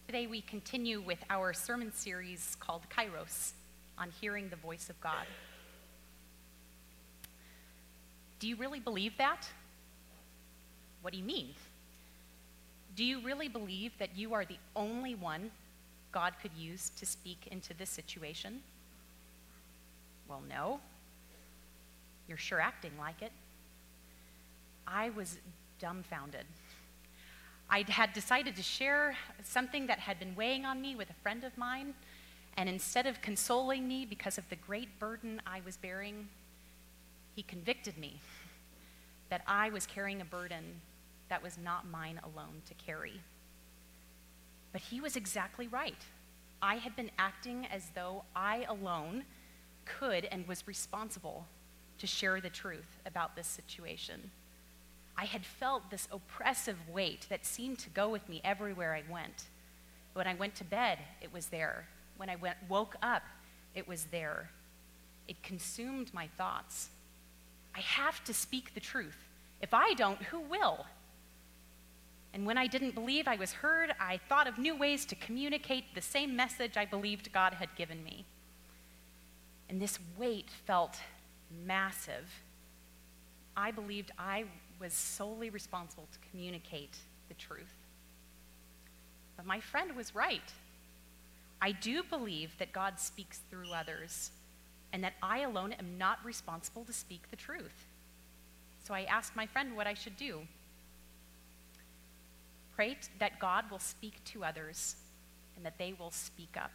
Today we continue with our sermon series called Kairos, on hearing the voice of God. Do you really believe that? What do you mean? Do you really believe that you are the only one God could use to speak into this situation? Well, no. You're sure acting like it. I was dumbfounded. I had decided to share something that had been weighing on me with a friend of mine, and instead of consoling me because of the great burden I was bearing, he convicted me that I was carrying a burden that was not mine alone to carry. But he was exactly right. I had been acting as though I alone could and was responsible to share the truth about this situation. I had felt this oppressive weight that seemed to go with me everywhere I went. When I went to bed, it was there. When I woke up, it was there. It consumed my thoughts. I have to speak the truth. If I don't, who will? And when I didn't believe I was heard, I thought of new ways to communicate the same message I believed God had given me. And this weight felt massive. I believed I was solely responsible to communicate the truth. But my friend was right. I do believe that God speaks through others, and that I alone am not responsible to speak the truth. So I asked my friend what I should do. Pray that God will speak to others and that they will speak up.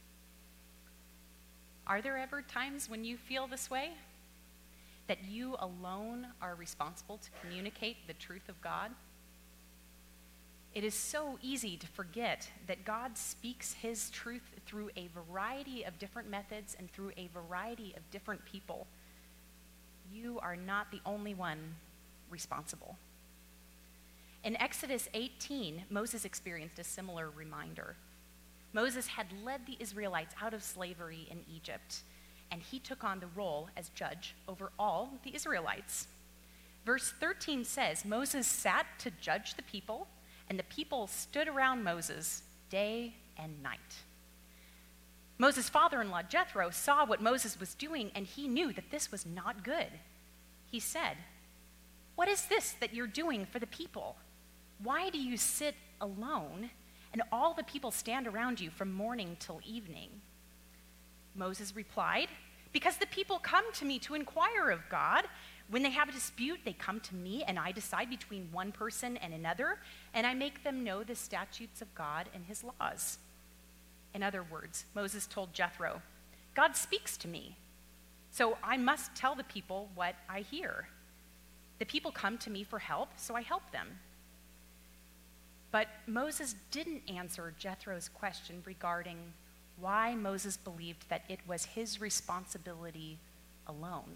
Are there ever times when you feel this way? That you alone are responsible to communicate the truth of God? It is so easy to forget that God speaks his truth through a variety of different methods and through a variety of different people. You are not the only one responsible. In Exodus 18, Moses experienced a similar reminder. Moses had led the Israelites out of slavery in Egypt, and he took on the role as judge over all the Israelites. Verse 13 says, Moses sat to judge the people, and the people stood around Moses day and night. Moses' father-in-law, Jethro, saw what Moses was doing, and he knew that this was not good. He said, "What is this that you're doing for the people? Why do you sit alone, and all the people stand around you from morning till evening?" Moses replied, "Because the people come to me to inquire of God. When they have a dispute, they come to me, and I decide between one person and another, and I make them know the statutes of God and his laws." In other words, Moses told Jethro, God speaks to me, so I must tell the people what I hear. The people come to me for help, so I help them. But Moses didn't answer Jethro's question regarding why Moses believed that it was his responsibility alone.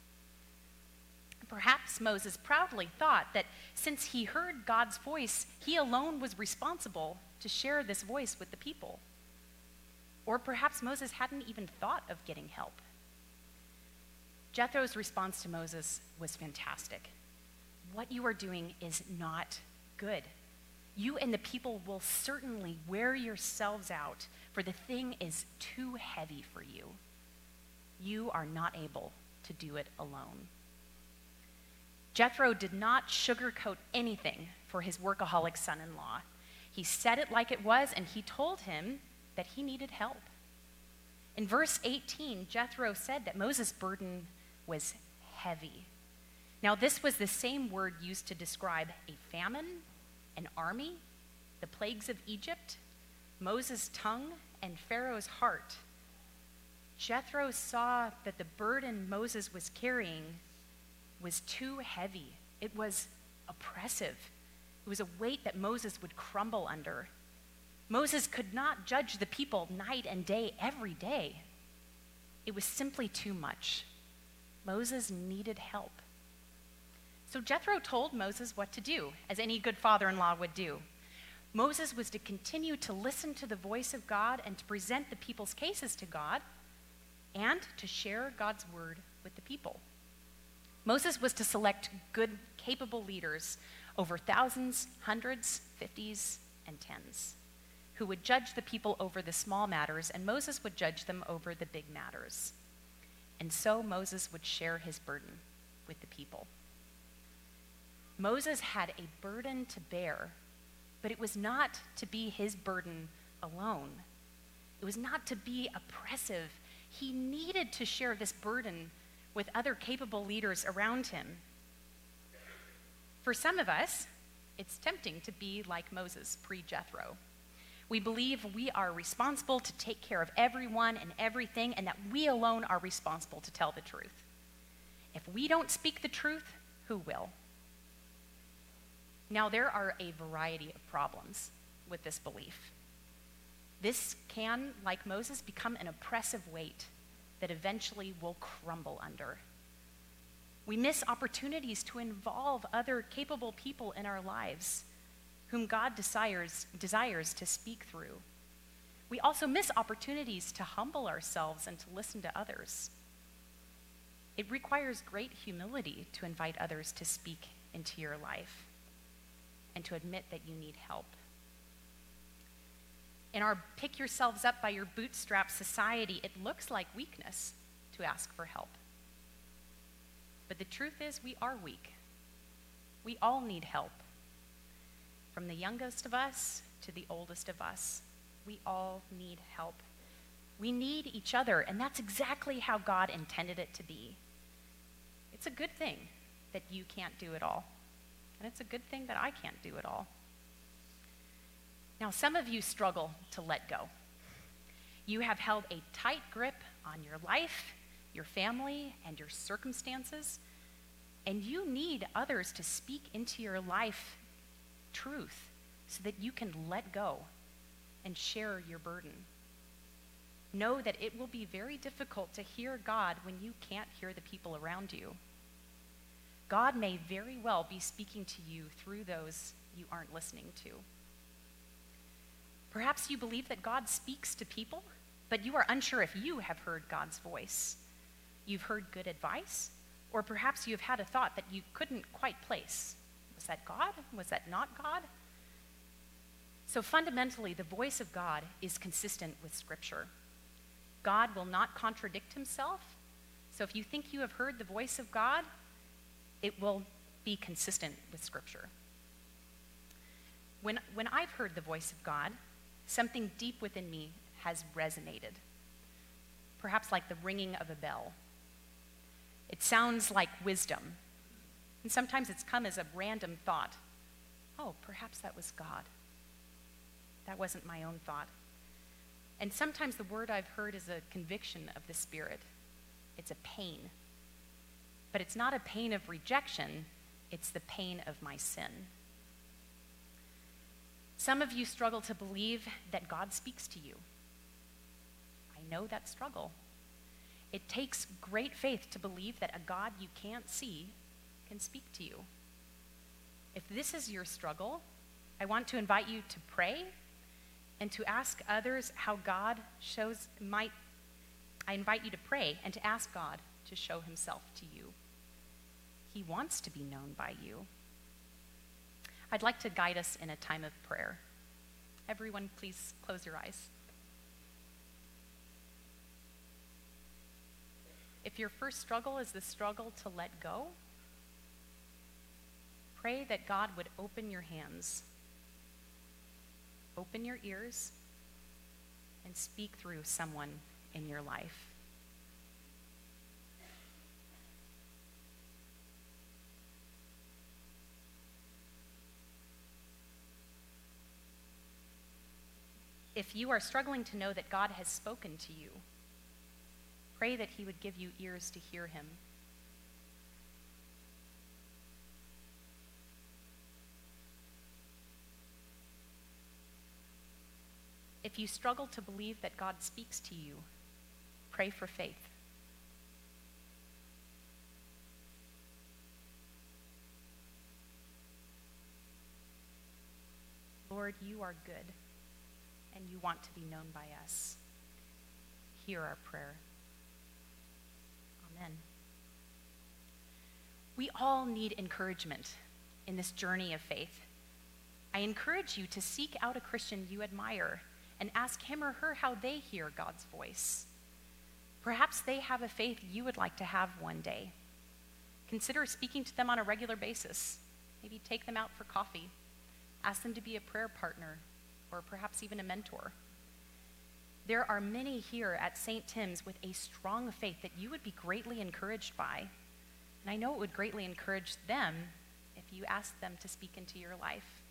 Perhaps Moses proudly thought that since he heard God's voice, he alone was responsible to share this voice with the people. Or perhaps Moses hadn't even thought of getting help. Jethro's response to Moses was fantastic. What you are doing is not good. You and the people will certainly wear yourselves out, for the thing is too heavy for you. You are not able to do it alone. Jethro did not sugarcoat anything for his workaholic son-in-law. He said it like it was, and he told him that he needed help. In verse 18, Jethro said that Moses' burden was heavy. Now, this was the same word used to describe a famine, an army, the plagues of Egypt, Moses' tongue, and Pharaoh's heart. Jethro saw that the burden Moses was carrying was too heavy. It was oppressive. It was a weight that Moses would crumble under. Moses could not judge the people night and day, every day. It was simply too much. Moses needed help. So Jethro told Moses what to do, as any good father-in-law would do. Moses was to continue to listen to the voice of God and to present the people's cases to God and to share God's word with the people. Moses was to select good, capable leaders over thousands, hundreds, fifties, and tens. who would judge the people over the small matters, and Moses would judge them over the big matters. And so Moses would share his burden with the people. Moses had a burden to bear, but it was not to be his burden alone. It was not to be oppressive. He needed to share this burden with other capable leaders around him. For some of us, it's tempting to be like Moses pre-Jethro. We believe we are responsible to take care of everyone and everything, and that we alone are responsible to tell the truth. If we don't speak the truth, who will? Now, there are a variety of problems with this belief. This can, like Moses, become an oppressive weight that eventually will crumble under. We miss opportunities to involve other capable people in our lives whom God desires to speak through. We also miss opportunities to humble ourselves and to listen to others. It requires great humility to invite others to speak into your life and to admit that you need help. In our pick yourselves up by your bootstraps society, it looks like weakness to ask for help. But the truth is, we are weak. We all need help. From the youngest of us to the oldest of us, we all need help. We need each other, and that's exactly how God intended it to be. It's a good thing that you can't do it all, and it's a good thing that I can't do it all. Now, some of you struggle to let go. You have held a tight grip on your life, your family, and your circumstances, and you need others to speak into your life truth so that you can let go and share your burden. Know that it will be very difficult to hear God when you can't hear the people around you. God may very well be speaking to you through those you aren't listening to. Perhaps you believe that God speaks to people, but you are unsure if you have heard God's voice. You've heard good advice, or perhaps you've had a thought that you couldn't quite place. Was that God? Was that not God? So fundamentally, the voice of God is consistent with Scripture. God will not contradict himself. So if you think you have heard the voice of God, it will be consistent with Scripture. When I've heard the voice of God, something deep within me has resonated, perhaps like the ringing of a bell. It sounds like wisdom. And sometimes it's come as a random thought. Oh, perhaps that was God. That wasn't my own thought. And sometimes the word I've heard is a conviction of the Spirit. It's a pain. But it's not a pain of rejection, it's the pain of my sin. Some of you struggle to believe that God speaks to you. I know that struggle. It takes great faith to believe that a God you can't see can speak to you. If this is your struggle, I want to invite you to pray and to ask others how God I invite you to pray and to ask God to show himself to you. He wants to be known by you. I'd like to guide us in a time of prayer. Everyone, please close your eyes. If your first struggle is the struggle to let go, pray that God would open your hands, open your ears, and speak through someone in your life. If you are struggling to know that God has spoken to you, pray that he would give you ears to hear him. If you struggle to believe that God speaks to you, pray for faith. Lord, you are good, and you want to be known by us. Hear our prayer. Amen. We all need encouragement in this journey of faith. I encourage you to seek out a Christian you admire and ask him or her how they hear God's voice. Perhaps they have a faith you would like to have one day. Consider speaking to them on a regular basis. Maybe take them out for coffee. Ask them to be a prayer partner, or perhaps even a mentor. There are many here at St. Tim's with a strong faith that you would be greatly encouraged by. And I know it would greatly encourage them if you asked them to speak into your life.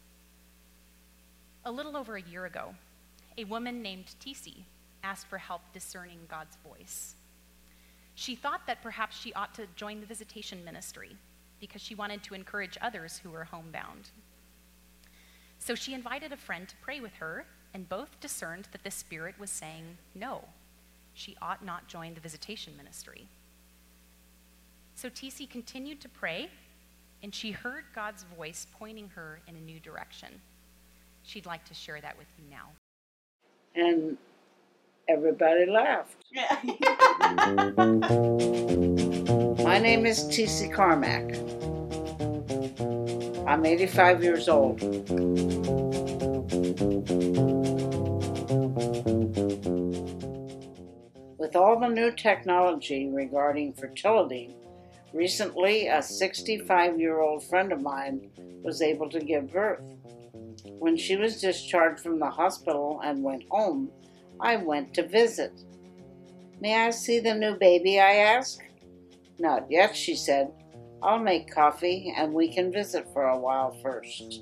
A little over a year ago, a woman named TC asked for help discerning God's voice. She thought that perhaps she ought to join the visitation ministry because she wanted to encourage others who were homebound. So she invited a friend to pray with her, and both discerned that the Spirit was saying no, she ought not join the visitation ministry. So TC continued to pray, and she heard God's voice pointing her in a new direction. She'd like to share that with you now. And everybody laughed. My name is TC Carmack. I'm 85 years old. With all the new technology regarding fertility, recently a 65-year-old friend of mine was able to give birth. When she was discharged from the hospital and went home, I went to visit. "May I see the new baby?" I asked. "Not yet," she said. "I'll make coffee and we can visit for a while first."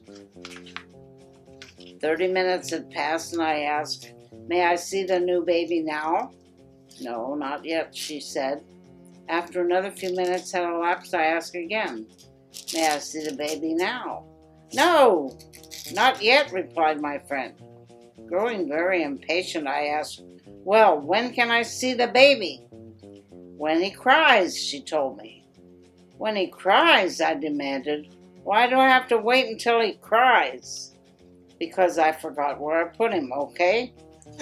30 minutes had passed and I asked, "May I see the new baby now?" "No, not yet," she said. After another few minutes had elapsed, I asked again, "May I see the baby now?" "No, not yet," replied my friend. Growing very impatient, I asked, "Well, when can I see the baby?" "When he cries," she told me. "When he cries?" I demanded. "Why do I have to wait until he cries?" "Because I forgot where I put him, okay?"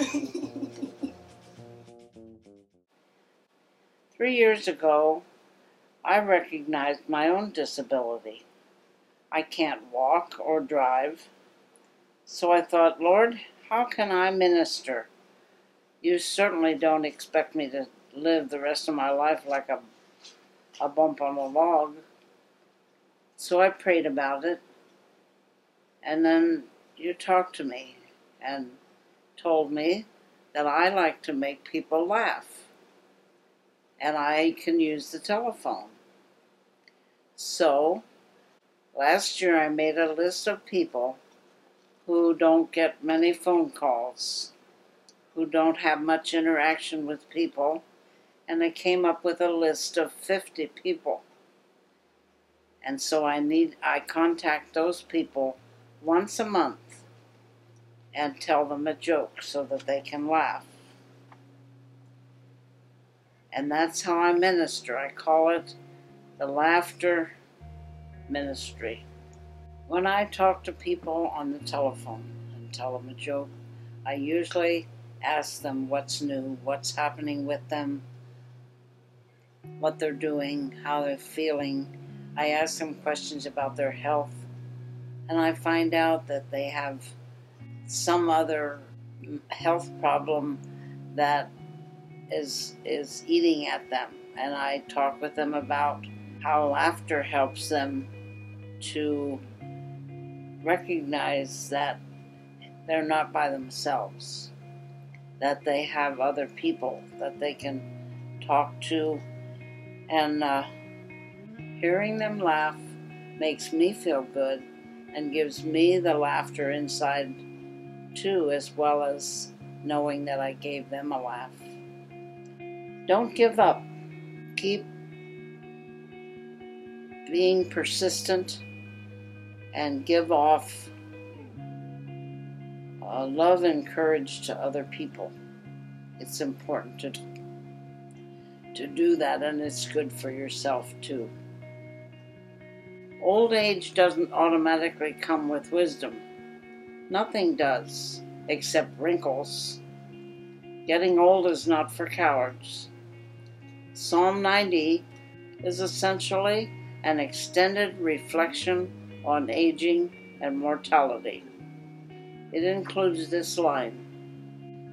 3 years ago, I recognized my own disability. I can't walk or drive. So I thought, "Lord, how can I minister? You certainly don't expect me to live the rest of my life like a bump on a log." So I prayed about it, and then you talked to me and told me that I like to make people laugh, and I can use the telephone. So last year I made a list of people who don't get many phone calls, who don't have much interaction with people, and I came up with a list of 50 people. And so I contact those people once a month and tell them a joke so that they can laugh. And that's how I minister. I call it the laughter ministry. When I talk to people on the telephone and tell them a joke, I usually ask them what's new, what's happening with them, what they're doing, how they're feeling. I ask them questions about their health, and I find out that they have some other health problem that is eating at them. And I talk with them about how laughter helps them to recognize that they're not by themselves, that they have other people that they can talk to, and hearing them laugh makes me feel good and gives me the laughter inside too, as well as knowing that I gave them a laugh. Don't give up. Keep being persistent and give off love and courage to other people. It's important to do that, and it's good for yourself too. Old age doesn't automatically come with wisdom. Nothing does, except wrinkles. Getting old is not for cowards. Psalm 90 is essentially an extended reflection on aging and mortality. It includes this line: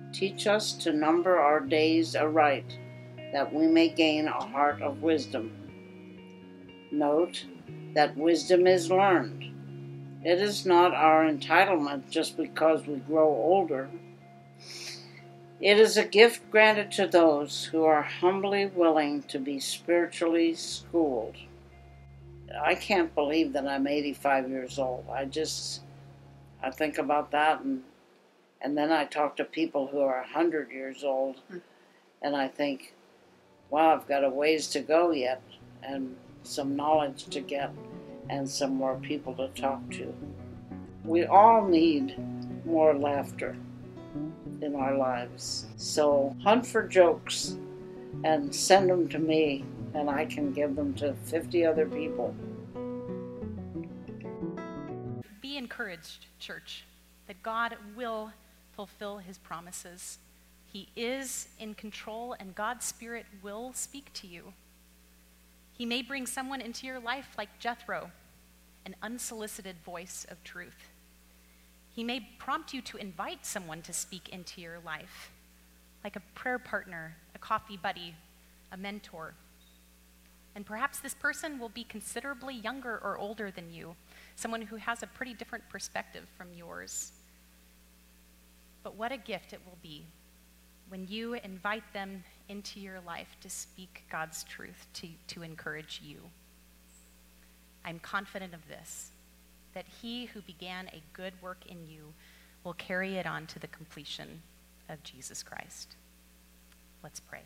Teach us to number our days aright, that we may gain a heart of wisdom. Note that wisdom is learned. It is not our entitlement just because we grow older. It is a gift granted to those who are humbly willing to be spiritually schooled. I can't believe that I'm 85 years old. I think about that, and then I talk to people who are 100 years old, and I think, wow, I've got a ways to go yet, and some knowledge to get, and some more people to talk to. We all need more laughter in our lives. So hunt for jokes and send them to me, and I can give them to 50 other people. Be encouraged, church, that God will fulfill his promises. He is in control, and God's Spirit will speak to you. He may bring someone into your life like Jethro, an unsolicited voice of truth. He may prompt you to invite someone to speak into your life, like a prayer partner, a coffee buddy, a mentor. And perhaps this person will be considerably younger or older than you, someone who has a pretty different perspective from yours. But what a gift it will be when you invite them into your life to speak God's truth, to encourage you. I'm confident of this, that he who began a good work in you will carry it on to the completion of Jesus Christ. Let's pray.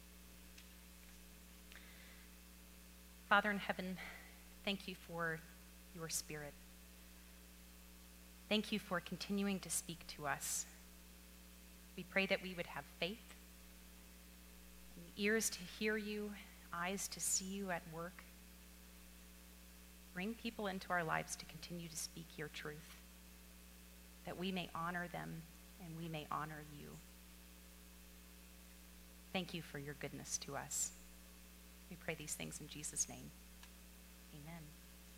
Father in heaven, thank you for your Spirit. Thank you for continuing to speak to us. We pray that we would have faith, ears to hear you, eyes to see you at work. Bring people into our lives to continue to speak your truth, that we may honor them and we may honor you. Thank you for your goodness to us. We pray these things in Jesus' name. Amen.